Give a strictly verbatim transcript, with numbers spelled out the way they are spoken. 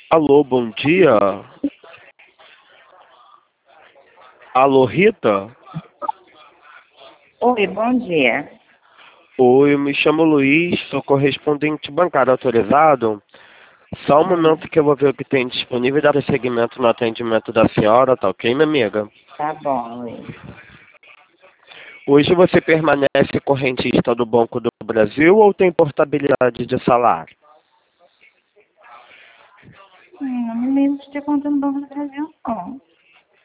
Alô, bom dia. Alô, Rita? Oi, bom dia. Oi, eu me chamo Luiz, sou correspondente bancário autorizado. Só um Hum, momento que eu vou ver o que tem disponível e dar prosseguimento no atendimento da senhora, tá ok, minha amiga? tá bom, Luiz. Hoje você permanece correntista do Banco do Brasil ou tem portabilidade de salário? Hum, não me lembro de ter conta no Banco do Brasil, não.